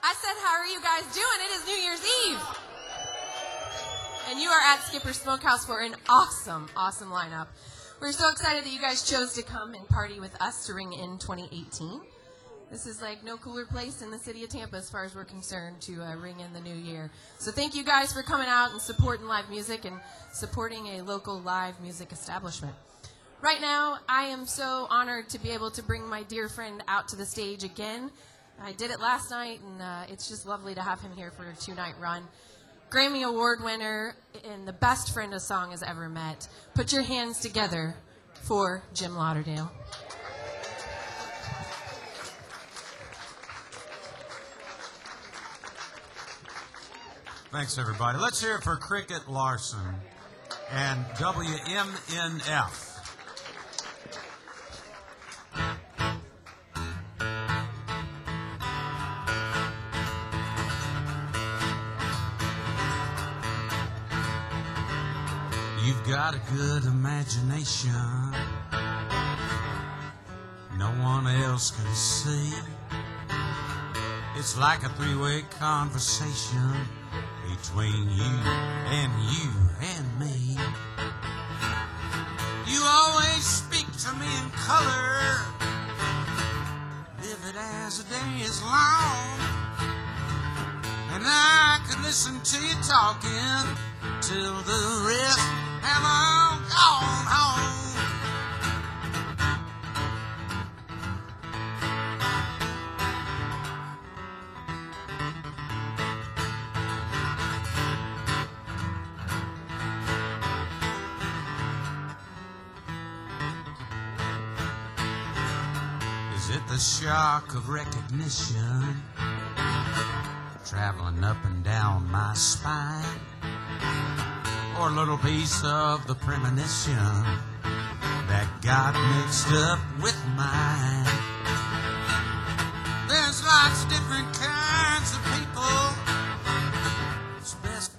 I said, how are you guys doing? It is New Year's Eve. And you are at Skipper's Smokehouse for an awesome, awesome lineup. We're so excited that you guys chose to come and party with us to ring in 2018. This is like no cooler place in the city of Tampa as far as we're concerned to ring in the new year. So thank you guys for coming out and supporting live music and supporting a local live music establishment. Right now, I am so honored to be able to bring my dear friend out to the stage again. I did it last night, and it's just lovely to have him here for a 2-night run. Grammy Award winner and the best friend a song has ever met. Put your hands together for Jim Lauderdale. Thanks, everybody. Let's hear it for Cricket Larson and WMNF. You've got a good imagination no one else can see. It's like a three-way conversation between you and me. You always speak to me in color, vivid as the day is long, and I could listen to you talking till the rest have all gone home. Is it the shock of recognition traveling up and down my spine? Or a little piece of the premonition that got mixed up with mine? There's lots of different kinds of people. It's best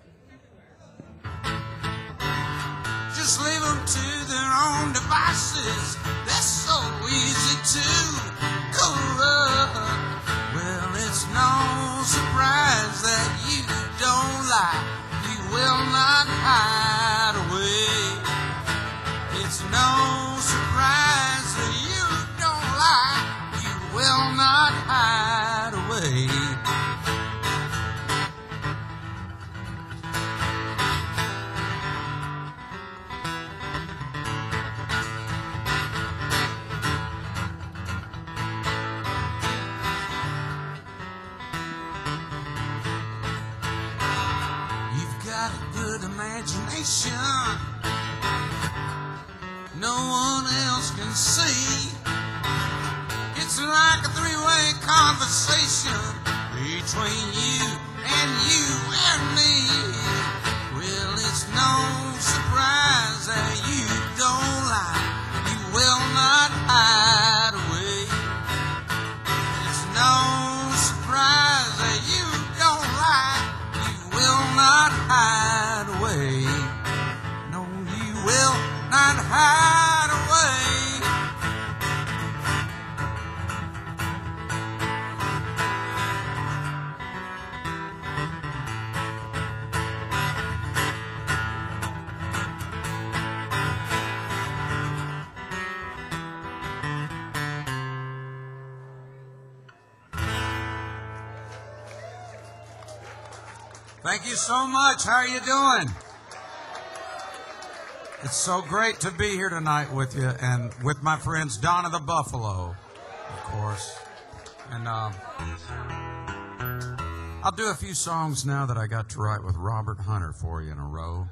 just leave them to their own devices. They're so easy to corrupt. Well, it's no surprise that you don't lie. Will not hide away. It's no surprise that you don't lie. You will not hide away. Imagination no one else can see. It's like a three-way conversation between you and me. Well, it's no surprise that you don't lie. You will not hide away. It's no surprise that you don't lie. You will not hide away. No, you will not hide away. Thank you so much. How are you doing? It's so great to be here tonight with you and with my friends Donna the Buffalo, of course. And I'll do a few songs now that I got to write with Robert Hunter for you in a row.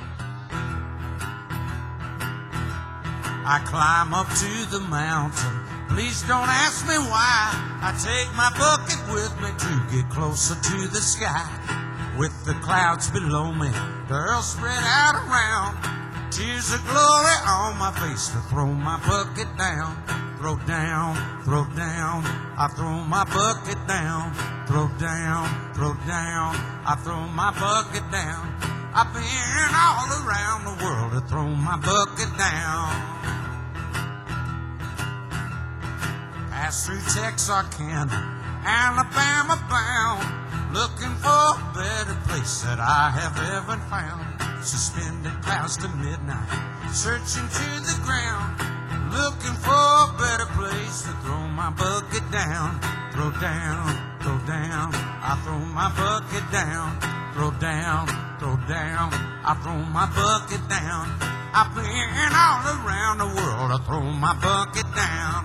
I climb up to the mountain. Please don't ask me why. I take my bucket with me to get closer to the sky. With the clouds below me, girls spread out around. Tears of glory on my face to throw my bucket down. Throw down, throw down. I throw my bucket down. Throw down, throw down. I throw my bucket down. I've been all around the world to throw my bucket down. passed through Texarkana, Alabama bound, looking for a better place that I have ever found. Suspended clouds to midnight, searching to the ground, looking for a better place to throw my bucket down. Throw down, throw down, I throw my bucket down. Throw down, throw down, I throw my bucket down. I've been all around the world, I throw my bucket down.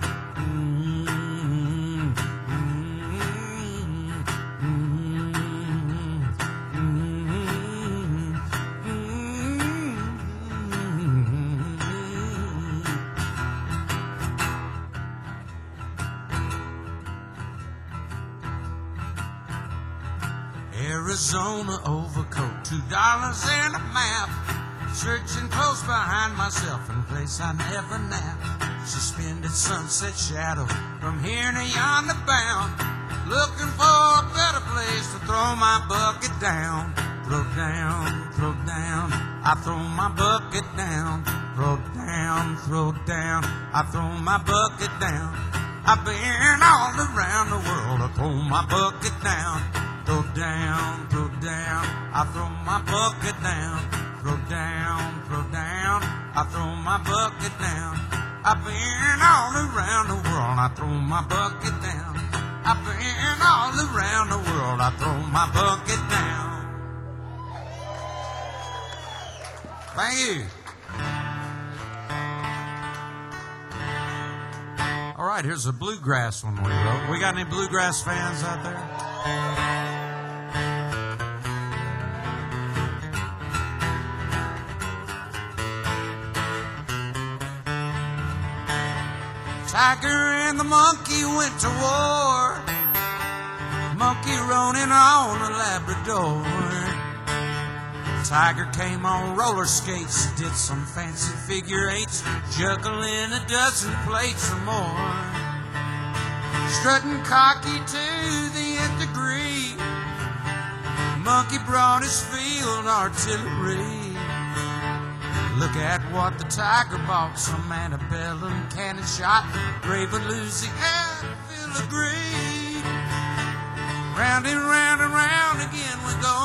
Arizona overcoat, $2 and a map. Searching close behind myself in a place I never nap. Suspended sunset shadow from here to yonder bound. Looking for a better place to throw my bucket down. Throw down, throw down, I throw my bucket down. Throw down, throw down, I throw my bucket down. I've been all around the world, I throw my bucket down. Throw down, throw down, I throw my bucket down. Throw down, I throw my bucket down. I've been all around the world, I throw my bucket down. I've been all around the world, I throw my bucket down. Thank you. All right, here's a bluegrass one we wrote. We got any bluegrass fans out there? Tiger and the monkey went to war. Monkey running on a Labrador. Tiger came on roller skates, did some fancy figure eights, juggling a dozen plates or more. Strutting cocky to the nth degree, Monkey brought his field artillery. Look at what the tiger bought, some antebellum cannon shot, Raven, Louisiana, filigree. Round and round and round again we go.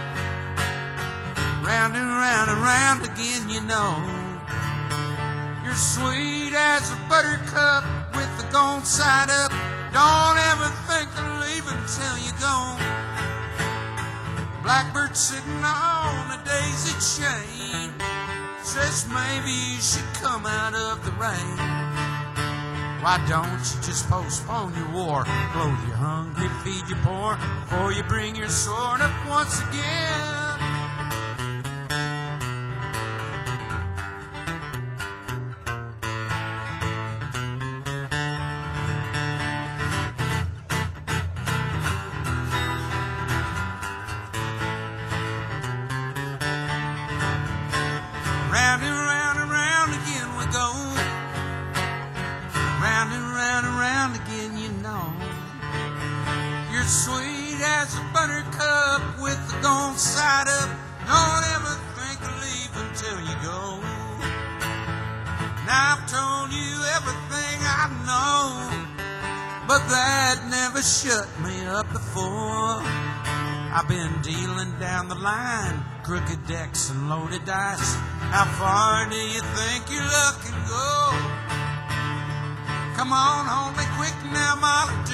Round and round again, you know. You're sweet as a buttercup with the gold side up. Don't ever think of leaving till you go. Blackbird sitting on a daisy chain says maybe you should come out of the rain. Why don't you just postpone your war? Clothe your hungry, feed your poor, before you bring your sword up once again. Sweet as a buttercup with the gold side up. Don't ever think of leaving till you go. Now I've told you everything I know, but that never shut me up before. I've been dealing down the line, crooked decks and loaded dice. How far do you think your luck can go? Come on, hold me quick now, Molly D.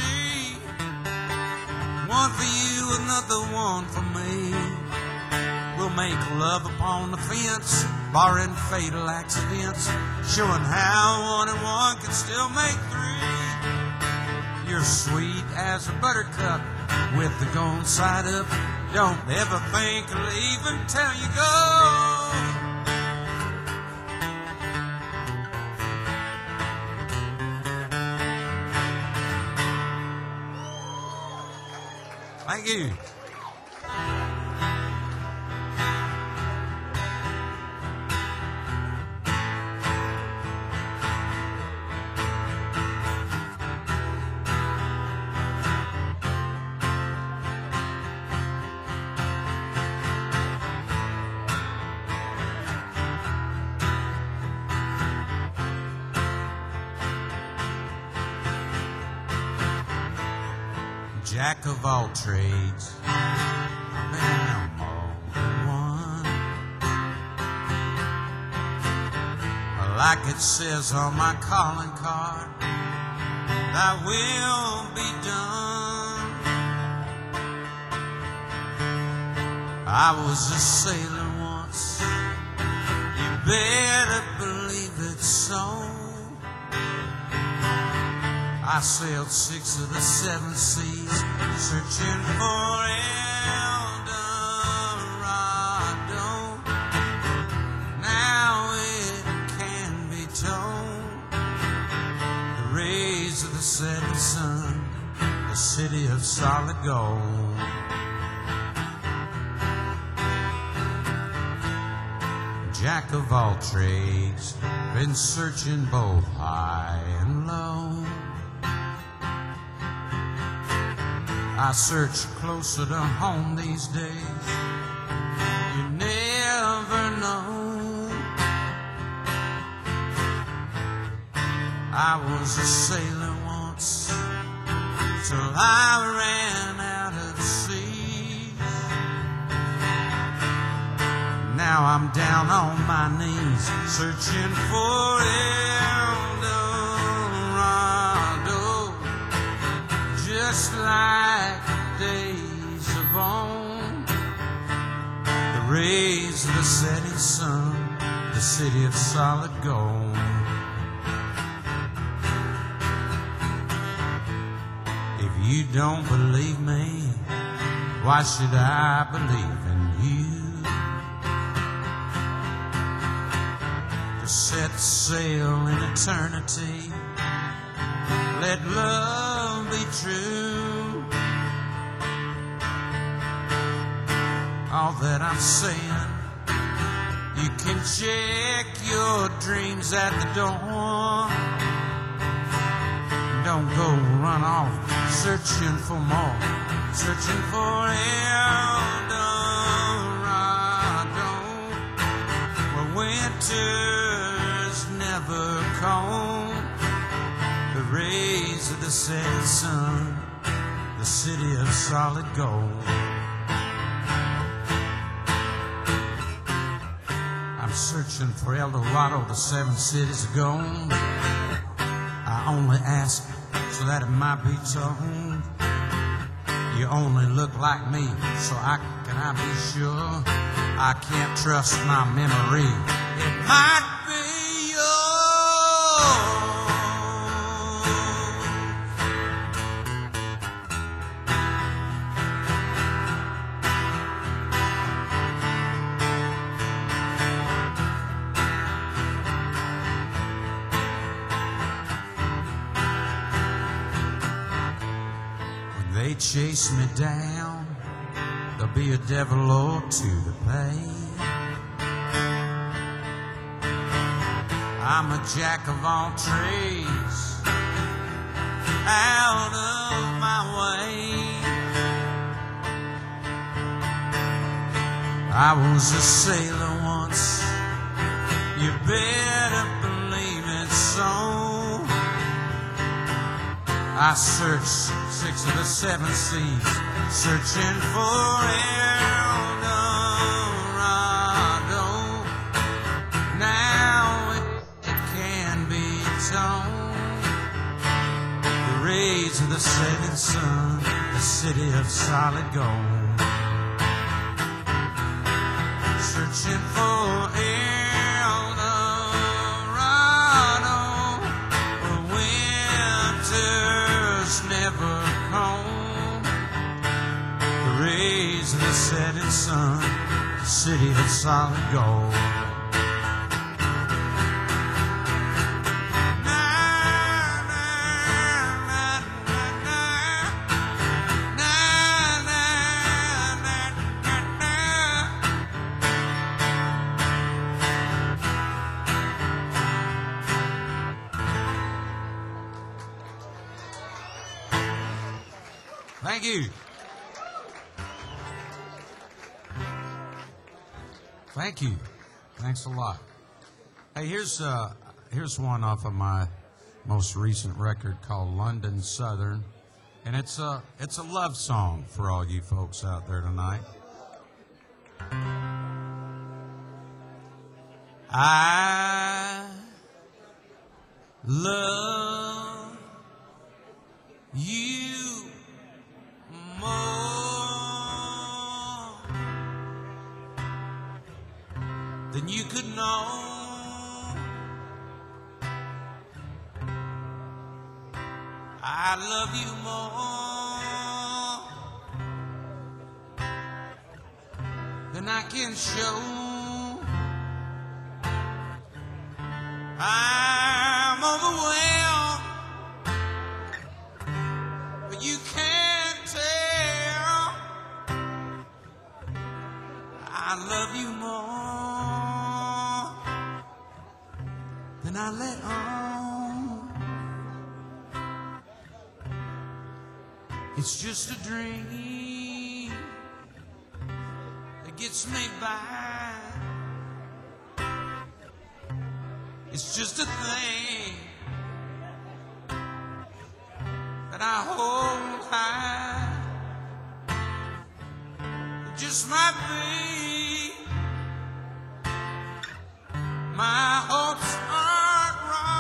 One for you, another one for me. We'll make love upon the fence, barring fatal accidents, showing how one and one can still make three. You're sweet as a buttercup with the gold side up. Don't ever think of leaving till you go. Thank you. Jack of all trades, man, I'm all in one. Like it says on my calling card, thy will be done. I was a sailor once, you better believe it so. I sailed 6 of the 7 seas, searching for El Dorado. Now it can be told, the rays of the setting sun, the city of solid gold. Jack of all trades, been searching both high and low. I search closer to home these days. You never know. I was a sailor once, till I ran out of sea. Now I'm down on my knees, searching for El Dorado, just like days of old. The rays of the setting sun, the city of solid gold. If you don't believe me, why should I believe in you? To set sail in eternity, let love be true. All that I'm saying, you can check your dreams at the door. Don't go run off searching for more, searching for El Dorado, where winter's never cold. The rays of the setting sun, the city of solid gold. I'm searching for El Dorado, the 7 cities of gold. I only ask so that it might be told. You only look like me, so can I be sure? I can't trust my memory. It might be yours. They chase me down, there'll be a devil or two to pay. I'm a jack of all trades, out of my way. I was a sailor once, you better believe it so. I searched 6 of the 7 seas, searching for El Dorado. Now it can be told, the rays of the setting sun, the city of solid gold. Searching for El Dorado, where winter's never cold. The rays of the setting sun, the city of solid gold. Thank you. Thank you. Thanks a lot. Hey, here's one off of my most recent record called London Southern. And it's a love song for all you folks out there tonight. I love you more than you could know. I love you more than I can show. I'm overwhelmed, but you can't tell. I love you more than I let on. It's just a dream that gets me by. It's just a thing that I hold high. It just might be my hopes aren't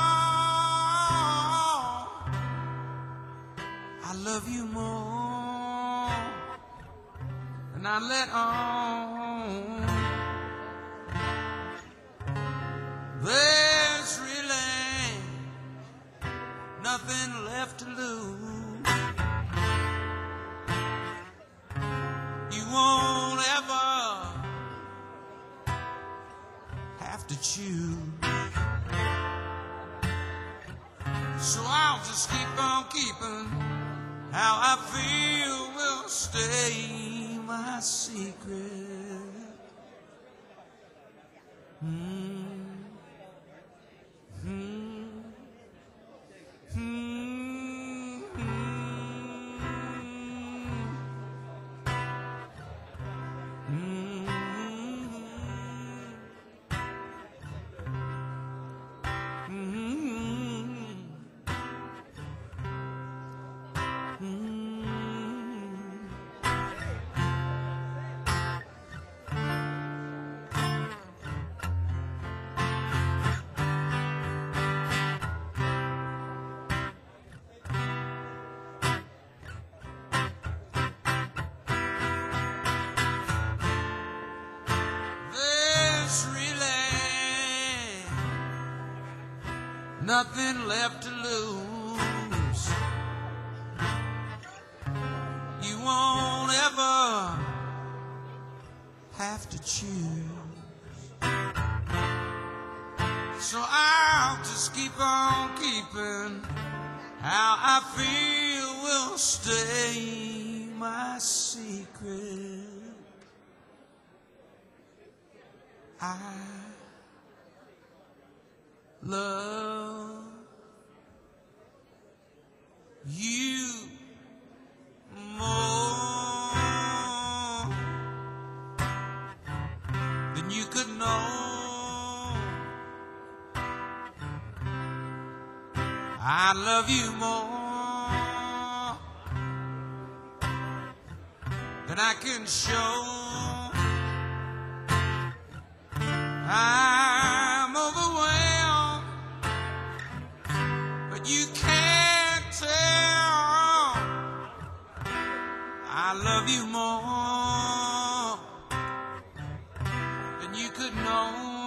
wrong. I love you more than I let on. There's really nothing left to lose. You won't ever have to choose. So I'll just keep on keeping. How I feel will stay my secret. Nothing left to lose. You won't ever have to choose. So I'll just keep on keeping. How I feel will stay my secret. I love you more than you could know. I love you more than I can show. I'm overwhelmed, but you can't tell. I love you more than you could know.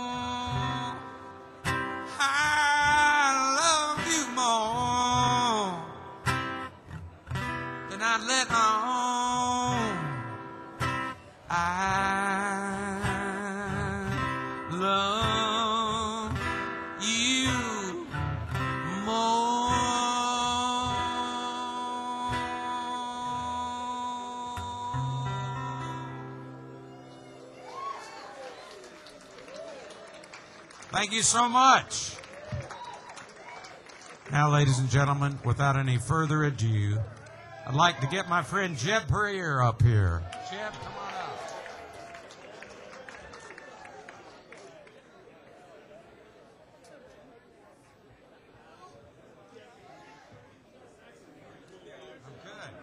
I love you more than I let on. I love you more. Thank you so much. Now, ladies and gentlemen, without any further ado, I'd like to get my friend Jeb Puryear up here. Jeb, come on up. I'm good.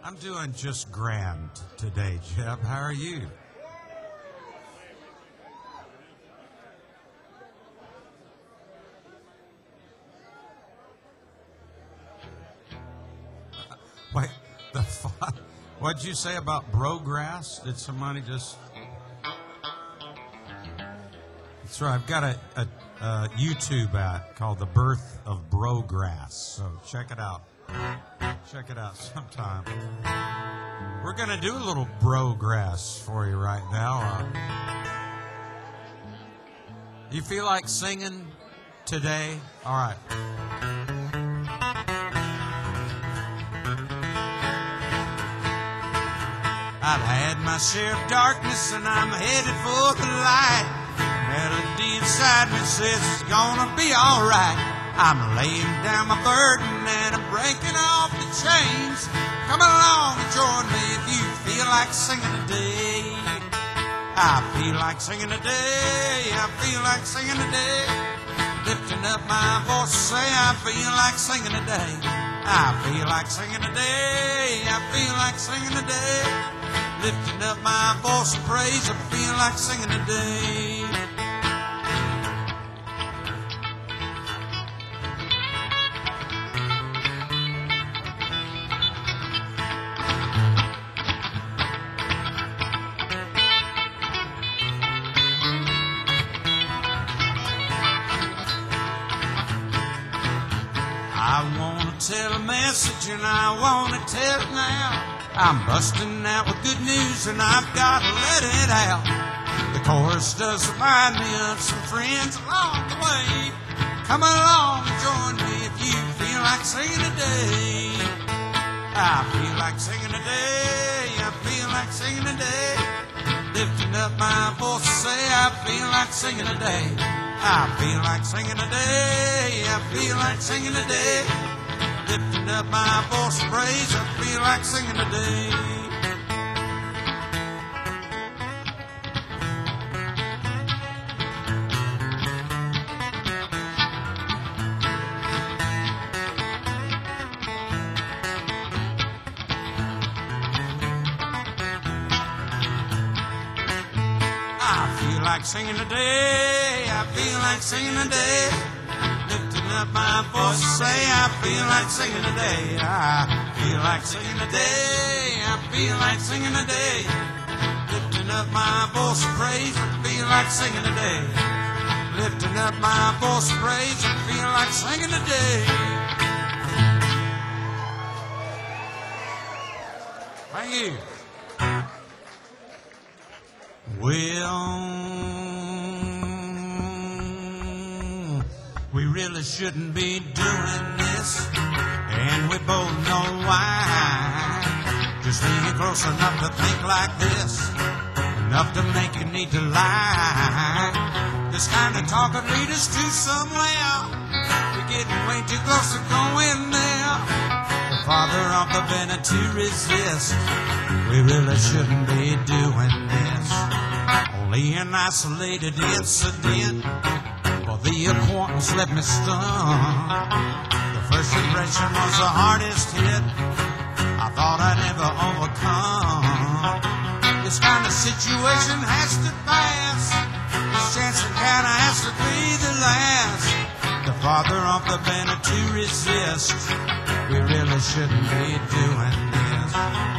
I'm doing just grand today, Jeb. How are you? Wait, what'd you say about Brogress? Did somebody just... That's right, I've got a YouTube app called The Birth of Brogress, so check it out. Check it out sometime. We're going to do a little Brogress for you right now. You feel like singing today? All right. I've had my share of darkness and I'm headed for the light. Melody inside me says it's gonna be alright. I'm laying down my burden and I'm breaking off the chains. Come along and join me if you feel like singing today. I feel like singing today. I feel like singing today. Lifting up my voice, say I feel like singing today. I feel like singing today. I feel like singing today. Lifting up my voice of praise, I feel like singing today. I want to tell a message and I want to tell it now. I'm busting out with good news and I've got to let it out. The chorus does remind me of some friends along the way. Come along and join me if you feel like singing today. I feel like singing today. I feel like singing today. Lifting up my voice, say I feel like singing today. I feel like singing today. I feel like singing today. Lifting up my voice of praise, I feel like singing today. I feel like singing today. I feel like singing today. Lifting up my voice, say I feel like singing today. I feel like singing today. I feel like singing today. Lifting up my voice of praise, I feel like singing today. Lifting up my voice of praise, I feel like singing today. Thank you. Well, we really shouldn't be doing this, and we both know why. Just being close enough to think like this, enough to make you need to lie. This kind of talk would lead us to somewhere. We're getting way too close to going there. The farther off the bend to resist, we really shouldn't be doing this. Only an isolated incident, but the acquaintance left me stunned. The first impression was the hardest hit I thought I'd never overcome. This kind of situation has to pass. This chance encounter has to be the last. The farther off the bend to resist, we really shouldn't be doing this.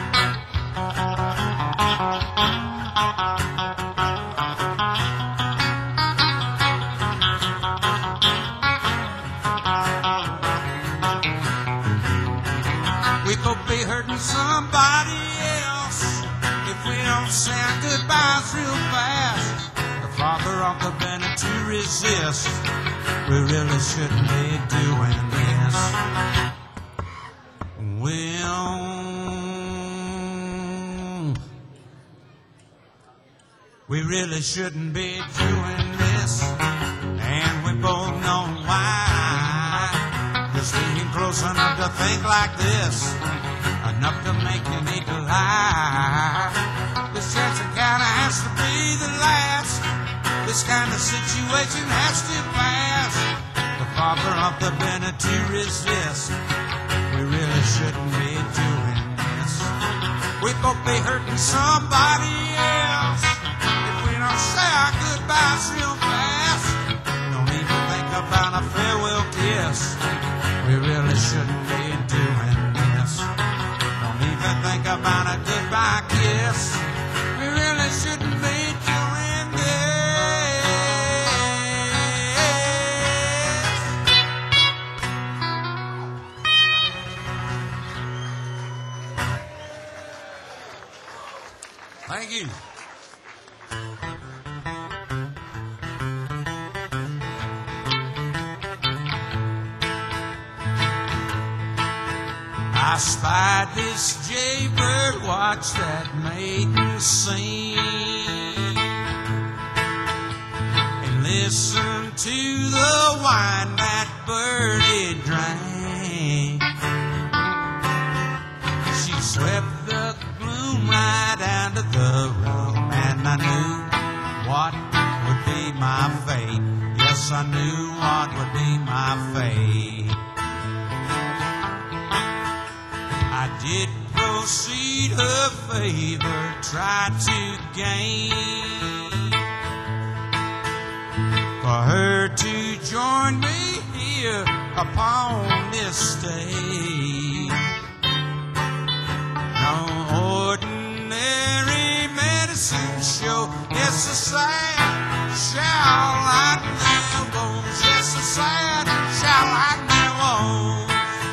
We could be hurting somebody else if we don't say our goodbyes real fast. The farther off the bend to resist, we really shouldn't be doing this. Well, we really shouldn't be doing this, and we both know why. Just being close enough to think like this, enough to make you need to lie. This chance encounter has to be the last. This kind of situation has to pass. The farther off the bend to resist, we really shouldn't be doing this. be hurting somebody else. If we don't say our goodbyes real fast, don't even think about a farewell kiss. We really shouldn't be doing this. Don't even think about a goodbye kiss. We really shouldn't be doing this. Thank you. I spied this jaybird watch that maiden sing, and listened to the wine that birdie drank. She swept the gloom right out of the room, and I knew what would be my fate. Yes, I knew what would be my fate. I did proceed her favor, tried to gain, for her to join me here upon this stage. No ordinary medicine show, it's a sad shall I never bones. Yes, a sad shall I never bones.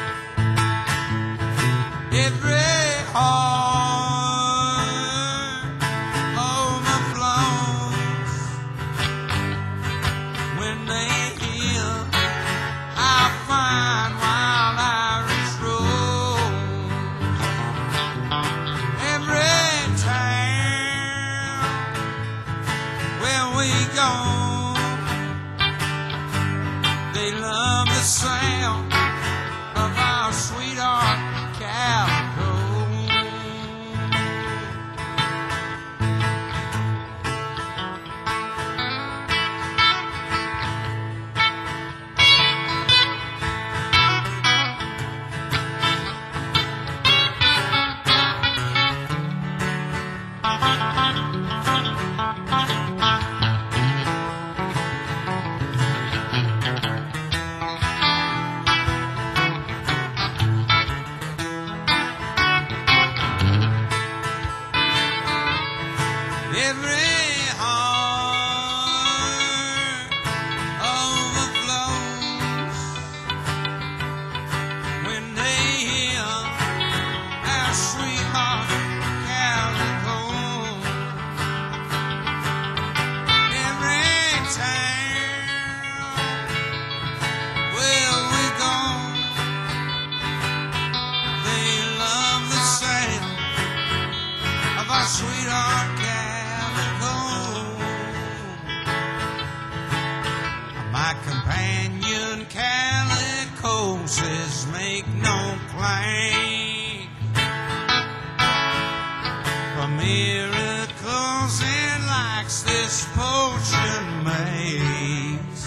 Every heart overflows when they hear I find wild Irish rose. Every town where we go, they love the sound of our sweetheart Calico. Every heart overflows when they hear our sweetheart Calico. Every town where we go, they love the sound of our sweetheart Calico. My companion Calico says make no claim for miracles and likes this potion makes.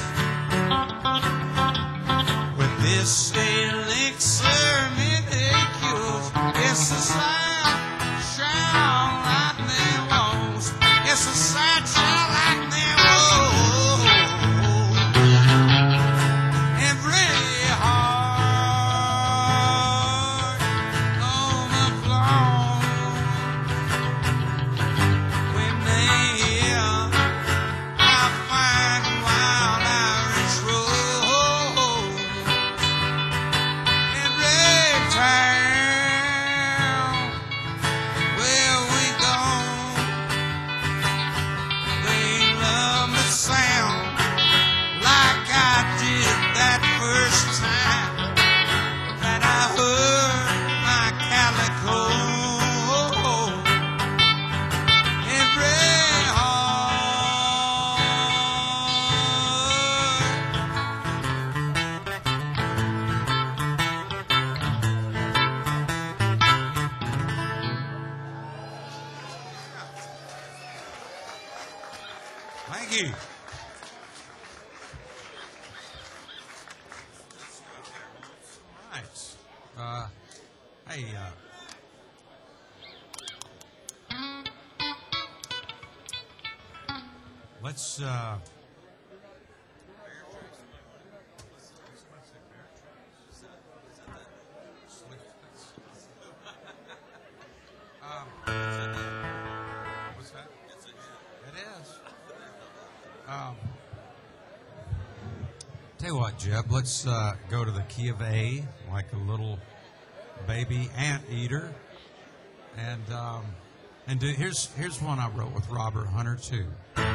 With this elixir it cures, it's a sad shall like them woes. It's a sad shall like them woes. Every heart overflows when they hear I find wild Irish rose. Every town where we go, they love the sound like I did that first time that I heard my Calico. Every heart. Thank you. Right. Hey, Let's what's that? It is. Tell you what, Jeb, let's go to the key of A, like a little baby anteater, and here's one I wrote with Robert Hunter too.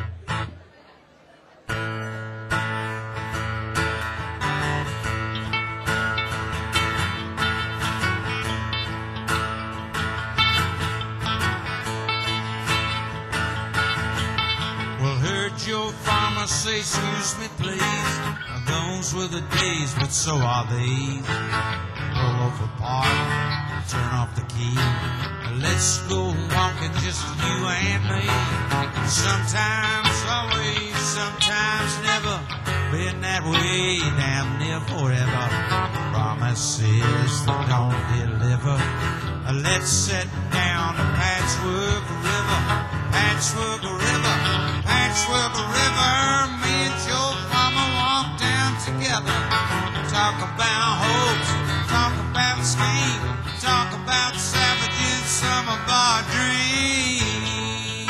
Your farmer say, excuse me please, those were the days, but so are these. Pull over park, turn off the key, let's go walking, just you and me. Sometimes always, sometimes never, been that way damn near forever. Promises that don't deliver. Let's sit down a patchwork river, patchwork river, patchwork river. Me and Joe Farmer walk down together. Talk about hopes, talk about scheme, talk about savaging some of our dreams.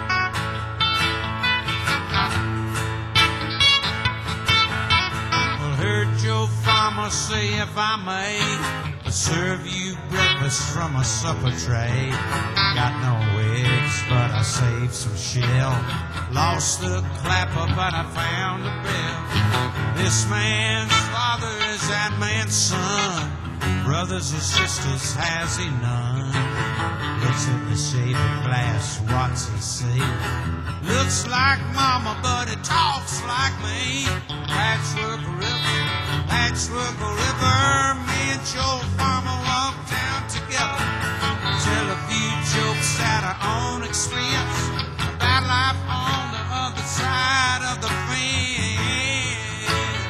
Well, heard Joe Farmer say, if I may, serve you breakfast from a supper tray. Got no eggs, but I saved some shell. Lost the clapper, but I found a bell. This man's father is that man's son. Brothers or sisters, has he none? Looks at the shape of glass, what's he say? Looks like mama, but it talks like me. Patchwork river, patchwork river. Me and Joe Farmer walk down together. Tell a few jokes at our own expense about life on the other side of the fence.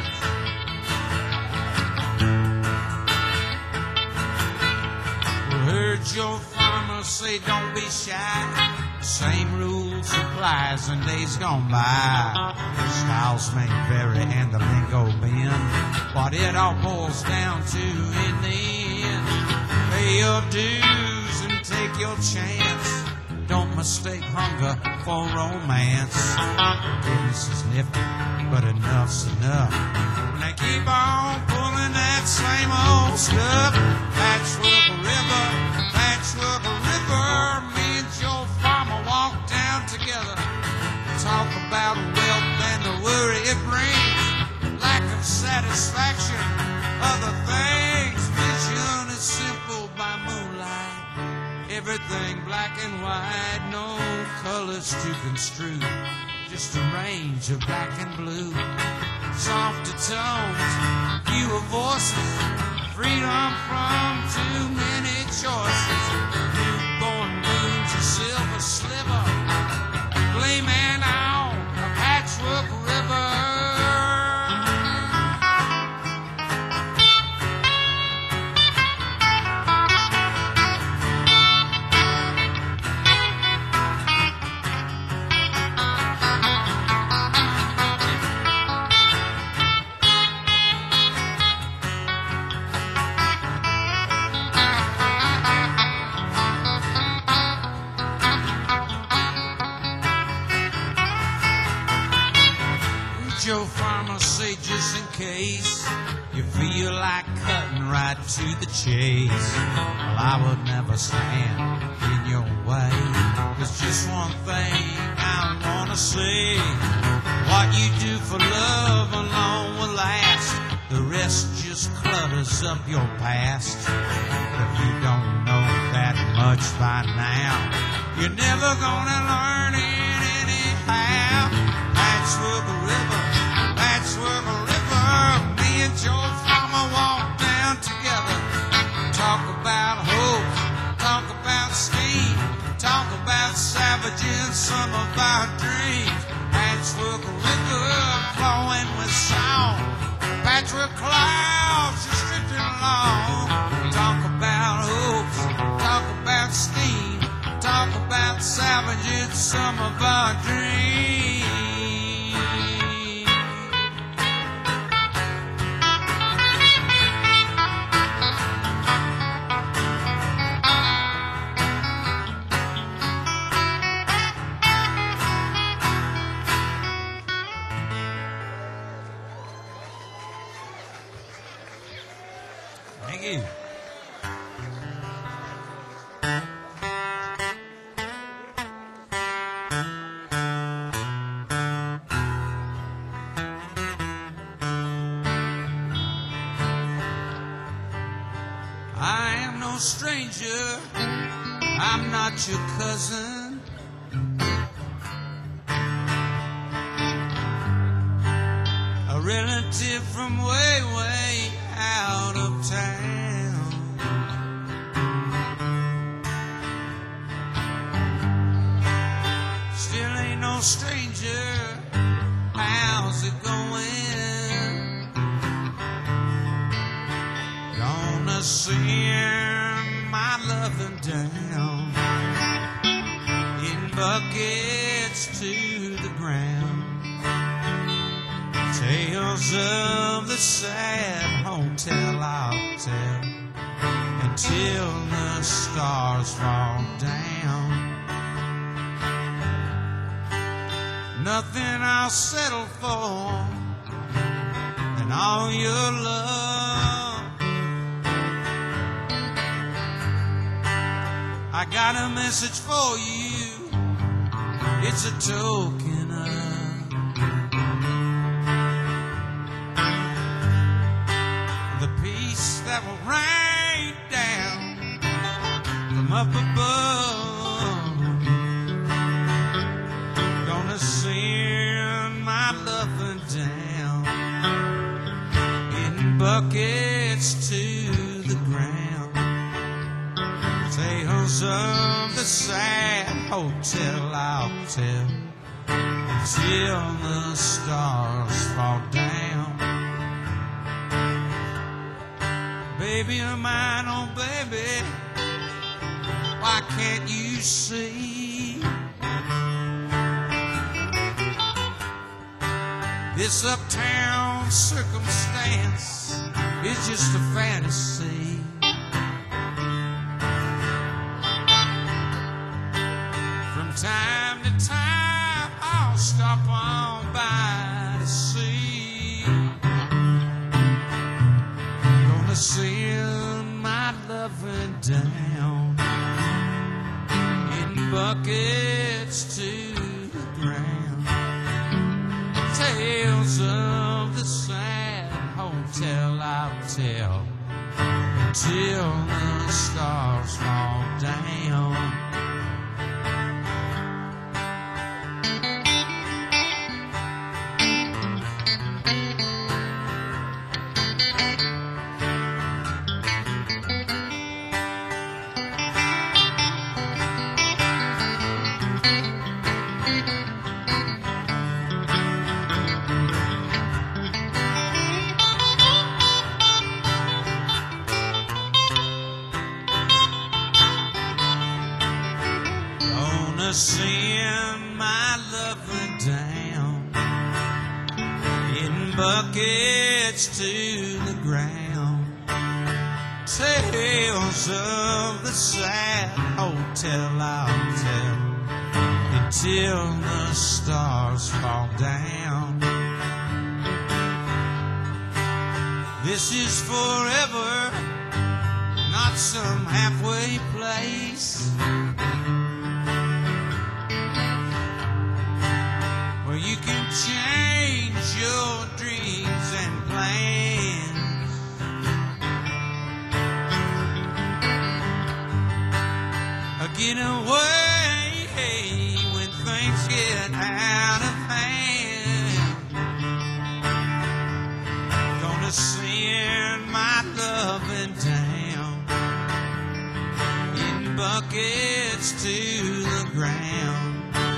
We heard Joe Farmer say, don't be shy. Same rules applies in days gone by. Styles may vary and the lingo bend. What it all boils down to in the end. Pay your dues and take your chance. Don't mistake hunger for romance. Business is nifty, but enough's enough. And they keep on pulling that same old stuff. Patchwork river, patchwork river. Me and Joe Farmer walk down together. Talk about wealth and the worry it brings. Lack of satisfaction, other things. Vision is simple by moonlight. Everything black and white, no colors to construe. Just a range of black and blue. Softer tones, fewer voices. Freedom from too many choices. Newborn moons, a silver sliver. Gleaming on a patchwork river. Joe Farmer say, just in case you feel like cutting right to the chase. Well, I would never stand in your way. There's just one thing I wanna say. What you do for love alone will last. The rest just clutters up your past. If you don't know that much by now, you're never gonna learn it anyhow. Patchwork river, patchwork river. Me and Joe Farmer walk down together. Talk about hope, talk about scheme, talk about savaging some of our dreams. Patchwork river flowing with song. Patchwork clouds just drifting along. Talk about hopes, talk about steam, talk about savaging some of our dreams. I am no stranger, I'm not your cousin. A relative from way, way out of town. Still ain't no stranger, how's it going? Gonna send my loving down in buckets to the ground. Tales of the sad hotel I'll tell until the stars fall down. Nothing I'll settle for than all your love. I got a message for you, it's a token of the peace that will rain down from up above. Gonna send my loving down in buckets to the ground. Tales of the sad hotel I'll tell until the stars fall down. Baby of mine, oh baby, why can't you see? This uptown circumstance is just a fantasy. From time to time, I'll stop on by to see. Gonna send my loving down in buckets to the ground. Tales of the sad hotel I'll tell until the stars fall down. Send my loving down in buckets to the ground. Tales of the sad hotel I'll tell until the stars fall down. This is forever, not some halfway place. You can change your dreams and plans. Get away when things get out of hand. Gonna send my loving down in buckets to the ground.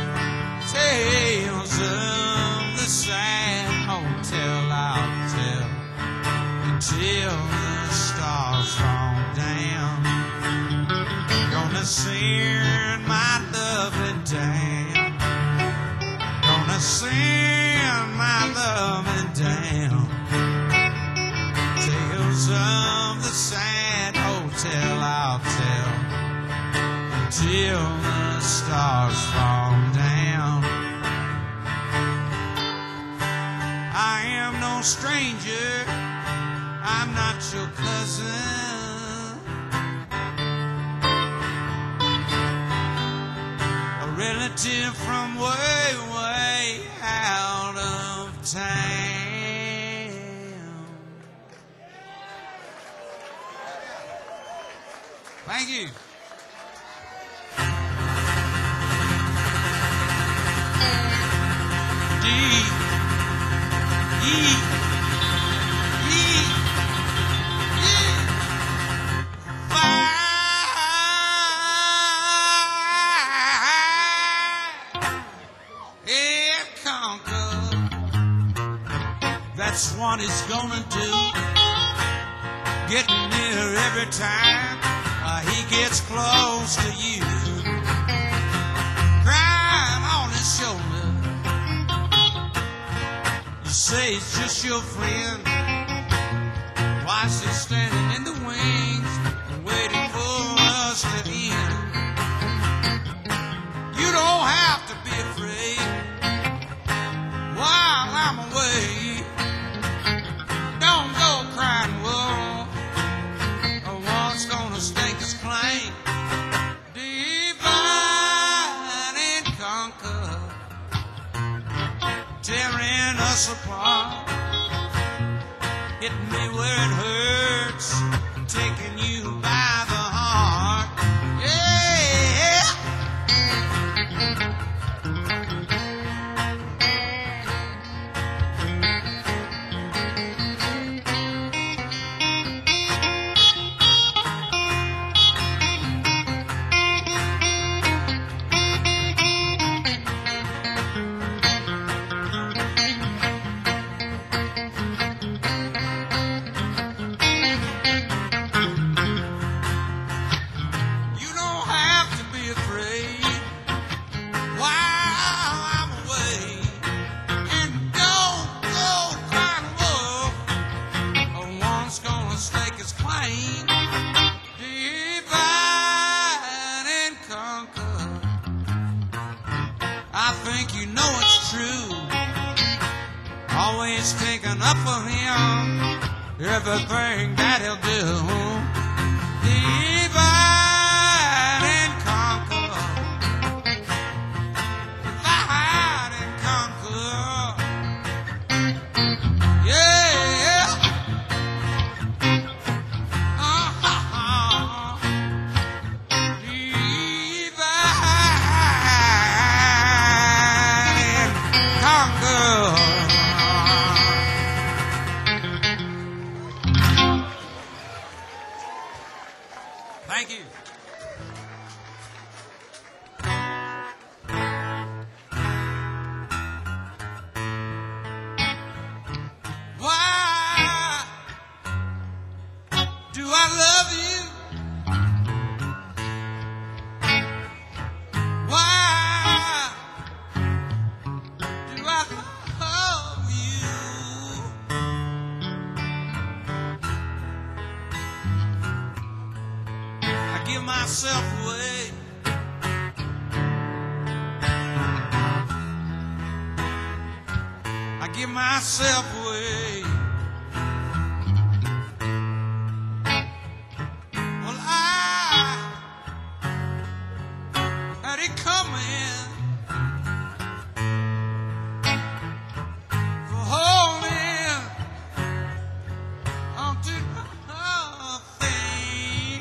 Tales of the sad hotel I'll tell until the stars fall down. Gonna send my loving down. Gonna send my loving down. Tales of the sad hotel I'll tell until the stars fall down. I am no stranger, I'm not your cousin. relative from way, way out of town. Thank you. That's what he's gonna do. Getting near every time he gets close to you. Crying on his shoulder. You say it's just your friend. Why is he standing in the wings and waiting for us to end? You don't have to be afraid while I'm away. Don't go crying wolf, or one's gonna stake his claim. Divide and conquer, tearing us apart. Hitting me where it hurts, taking you by the heart. Yeah. I think you know it's true. Always taking up for him everything that he'll do. Divide and conquer. Divide and conquer. Yeah. Thank you. Why do I love you? Why do I love you? I give myself away. I give myself away. Well, I had it coming for holding onto nothing,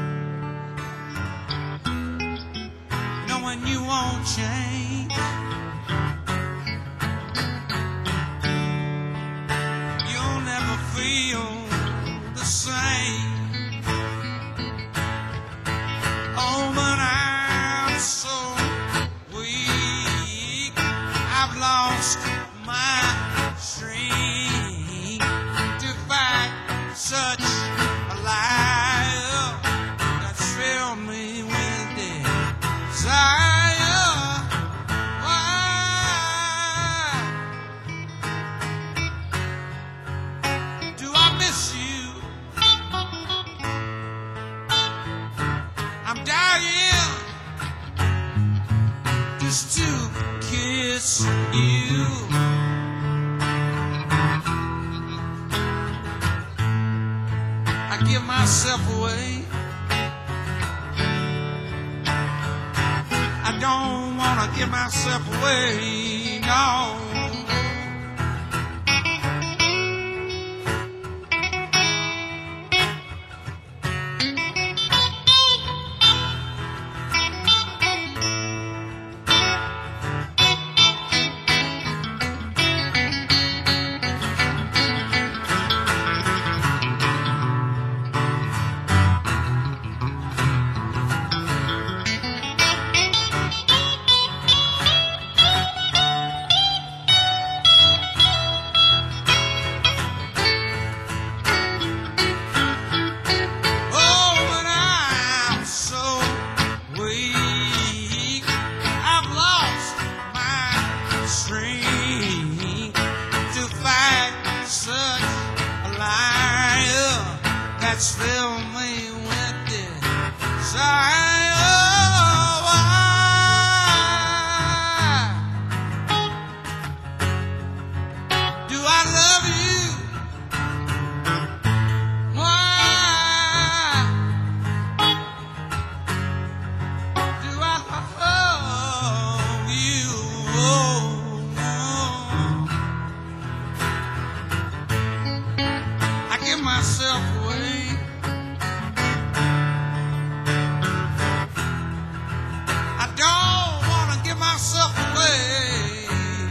knowing you won't change. You'll never feel the same. Oh, but I'm so weak. I've lost my strength to fight such a life that's filled me with desire. Why do I miss you? I'm dying just to kiss you. I give myself away. I don't wanna give myself away, no. Fill me with desire. Do I love you? Why do I love you? I give myself away. Myself away,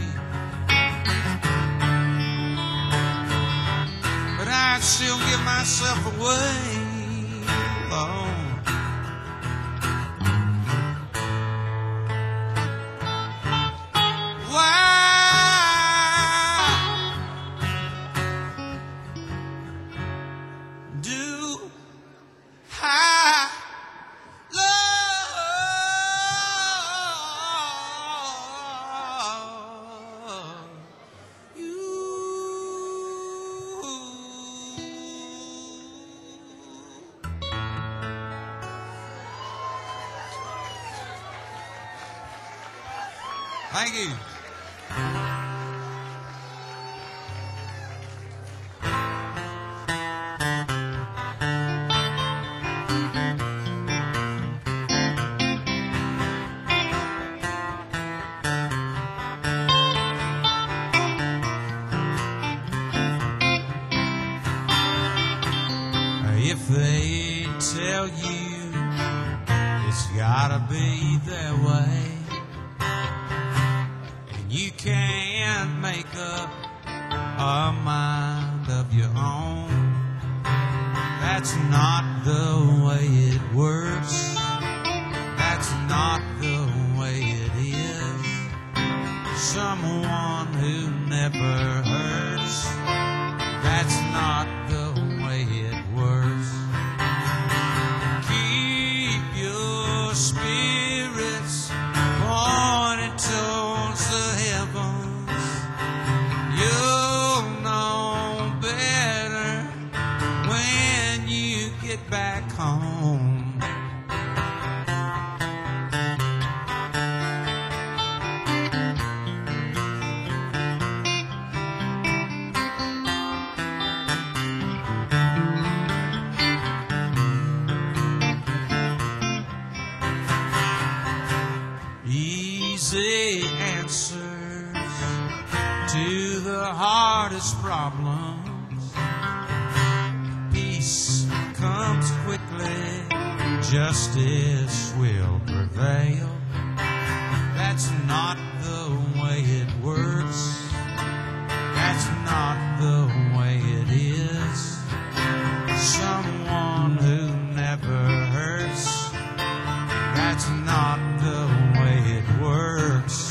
but I'd still give myself away. Oh. Why do I Thank you. If they tell you it's gotta be that way, you can't make up a mind of your own. That's not the way it works. That's not the way it is. Someone who never hurts. That's not the way it works. Keep your spirits pointed towards the heavens. You'll know better when you get back home. Easy answers to the hardest problems. Peace comes quickly, justice will prevail. That's not the way it works. That's not the way it is. Someone who never hurts. That's not the way it works.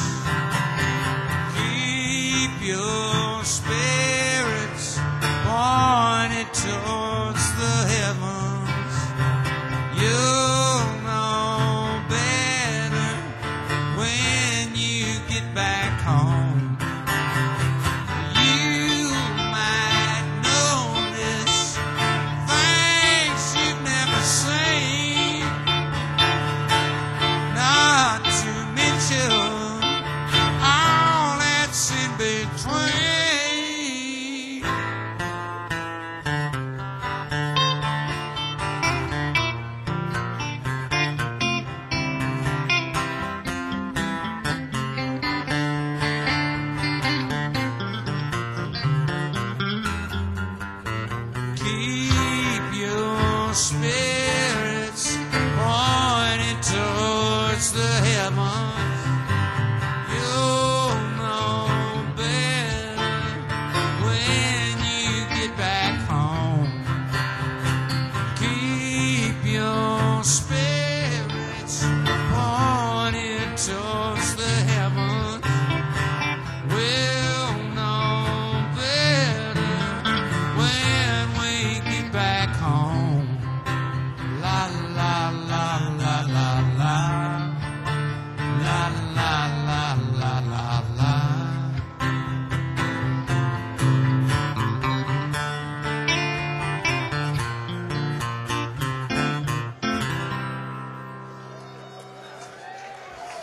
Keep your spirits pointed towards the heavens. You'll know better when you get back home. You might notice things you've never seen. Not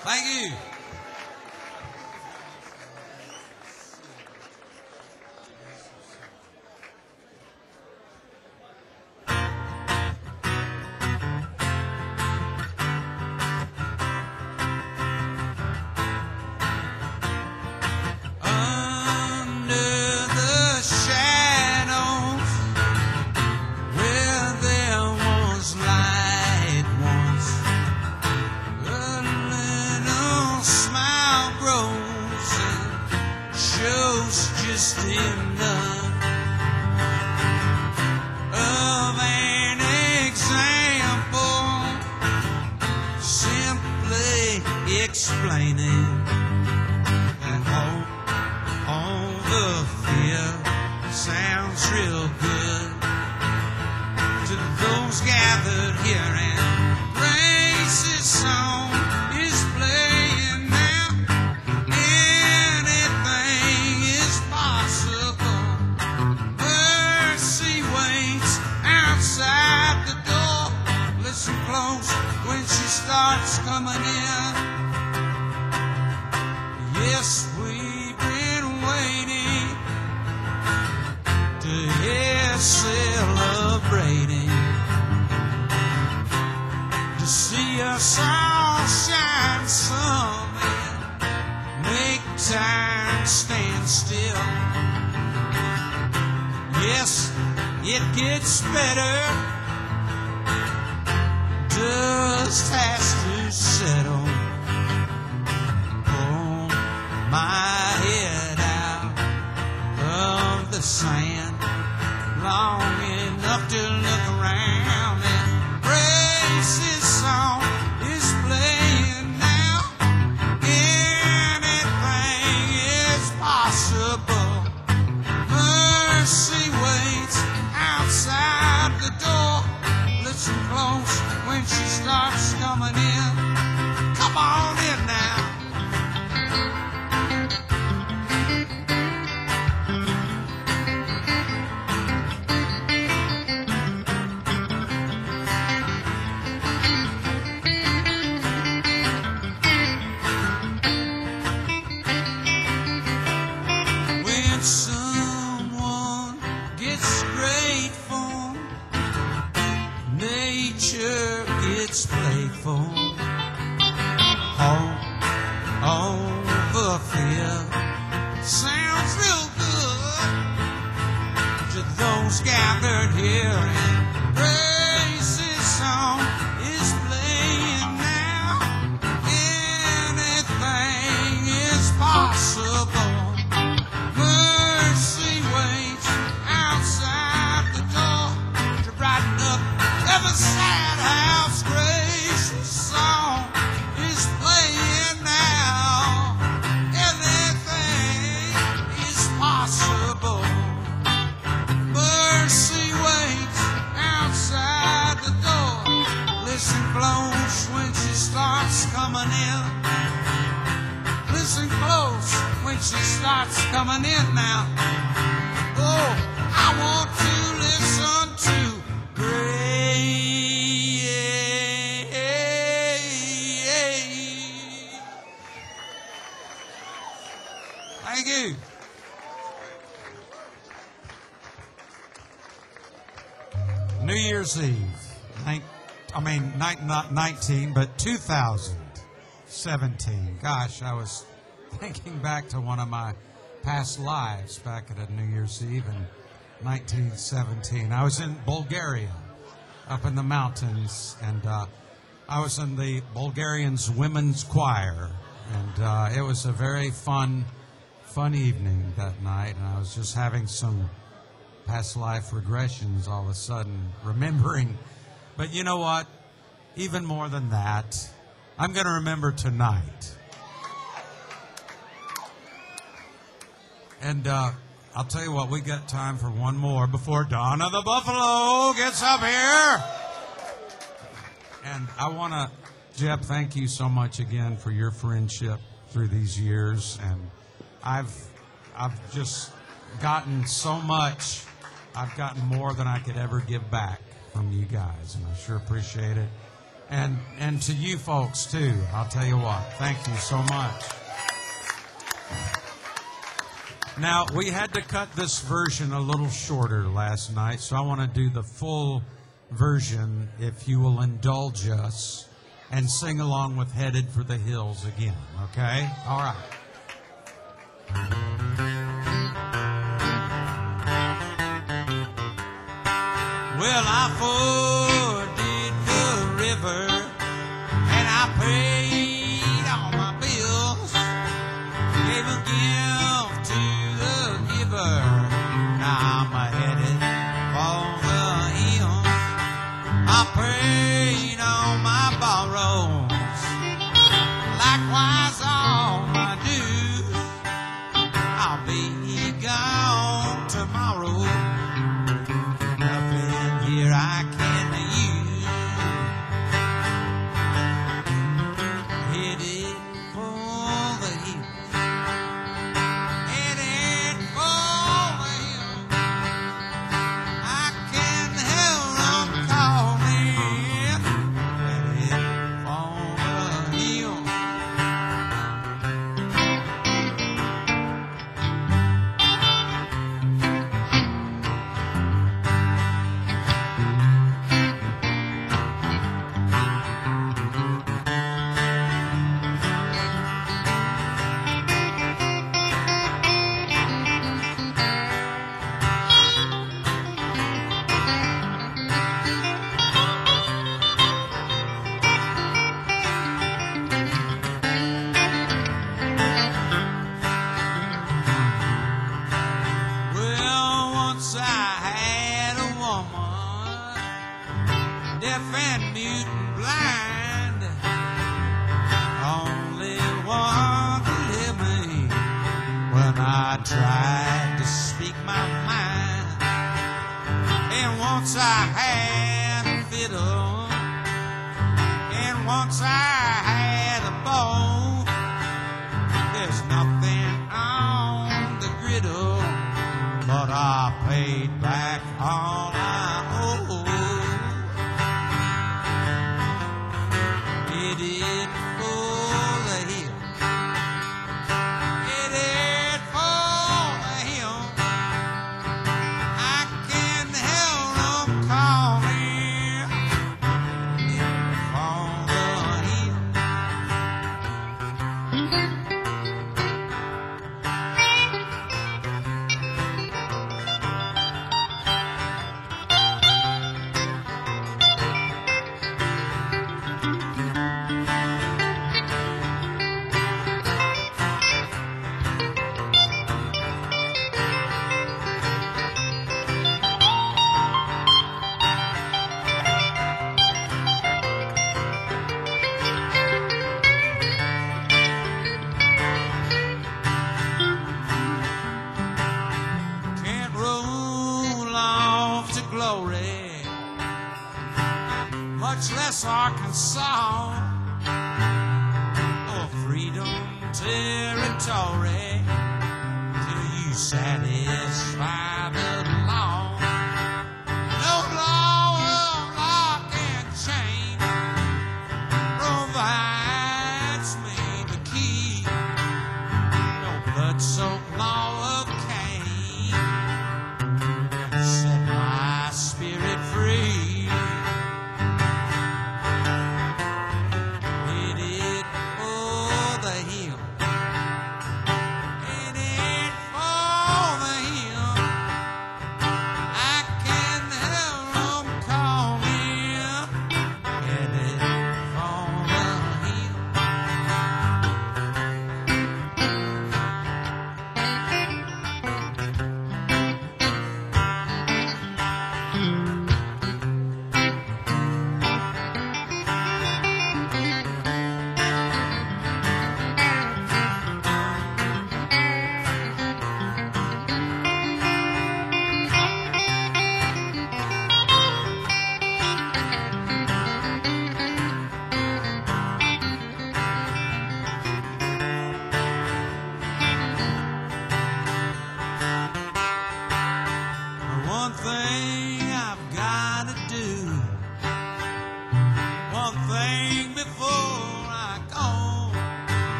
Thank you. Explaining that hope over fear sounds real good to those gathered here, and Grace's song is playing now. Anything is possible. Mercy waits outside the door. Listen close when she starts coming in. Yes, we've been waiting to hear celebrating, to see us all shine some and make time stand still. Yes, it gets better, dust has to settle. My head out of the sand long enough to look around, and Grace's song is playing now. Anything is possible. Mercy waits outside the door. Listen close when she starts coming in. Come on in now. Someone gets grateful, nature gets playful. Hope over fear sounds real good to those gathered here, and Grace's song is playing now. Anything is possible. Sad house, Grace's song is playing now. Anything is possible. Mercy waits outside the door. Listen close when she starts coming in. Listen close when she starts coming in now. Oh, I want to listen to Grace. Thank you. New Year's Eve. Not 19, but 2017. Gosh, I was thinking back to one of my past lives back at a New Year's Eve in 1917. I was in Bulgaria, up in the mountains, and I was in the Bulgarians women's choir, and it was a very fun evening that night, and I was just having some past life regressions all of a sudden, remembering. But you know what? Even more than that, I'm going to remember tonight. And I'll tell you what, we got time for one more before Donna the Buffalo gets up here. And I want to, Jeb, thank you so much again for your friendship through these years. And I've just gotten so much. I've gotten more than I could ever give back from you guys, and I sure appreciate it. And to you folks, too, I'll tell you what, thank you so much. Now, we had to cut this version a little shorter last night, so I want to do the full version, if you will indulge us, and sing along with Headed for the Hills again, okay? All right. Well, I forded the river and I paid all my bills, gave a gift to the giver. Now I'm headed for the hills. I paid all my borrows, likewise all my dues. I'll be gone tomorrow. Nothing here I can use. Headed for the hills. Headed for the hills. I can hear them calling. Headed for the hills. Well, once I had a woman, deaf and mute and blind, only one to hear me when I tried to speak my mind. And once I had a fiddle, and once I had a bow. There's nothing on the griddle, but I paid back all I owe. Headed for the hill. Headed for the hill. I can hear them calling. Headed for the hill. Can't roll off to glory, much less Arkansas or freedom territory, till you satisfy the law. No law of lock and chain provides me the key. No blood-soaked law of Cain set my spirit free. Headed for the hill. Headed for the hill. I can hear them calling. Headed for the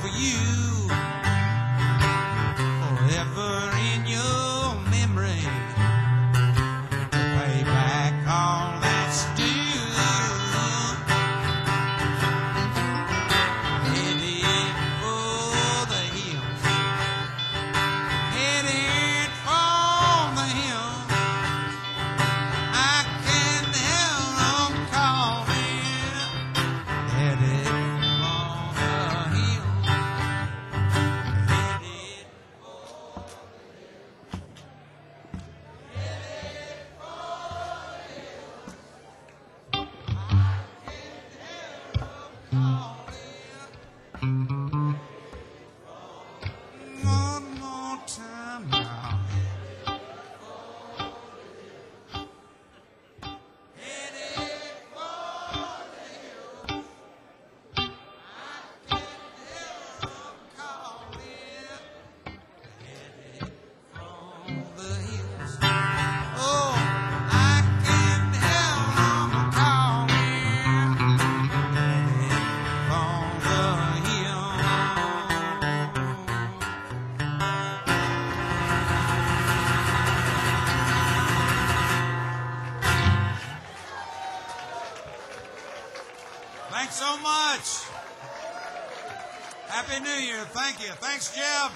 for you. Forever in your memory. Pay back all that's due. Headed for the hills. Headed for the hills. I can't help on calling. Headed for the hills. Headed one more time now. Oh, I can't help on calling. From the hill. Thanks so much. Happy New Year. Thank you. Thanks, Jeb.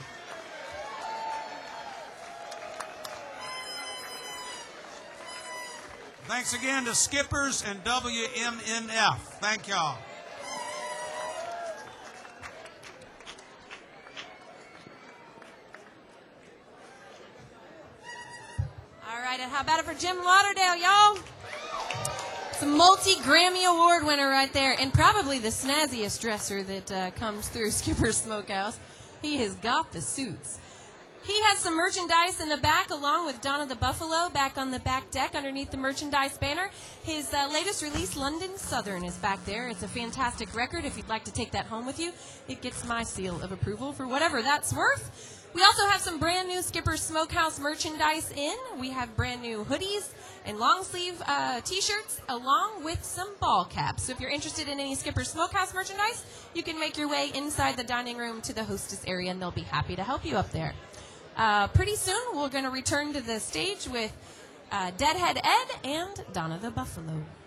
Thanks again to Skippers and WMNF. Thank y'all. All right, and how about it for Jim Lauderdale, y'all? It's a multi-Grammy Award winner right there, and probably the snazziest dresser that comes through Skipper's Smokehouse. He has got the suits. He has some merchandise in the back, along with Donna the Buffalo, back on the back deck underneath the merchandise banner. His latest release, London Southern, is back there. It's a fantastic record. If you'd like to take that home with you, it gets my seal of approval for whatever that's worth. We also have some brand new Skipper's Smokehouse merchandise in. We have brand new hoodies and long sleeve t-shirts, along with some ball caps. So if you're interested in any Skipper's Smokehouse merchandise, you can make your way inside the dining room to the hostess area, and they'll be happy to help you up there. Pretty soon, we're going to return to the stage with Deadhead Ed and Donna the Buffalo.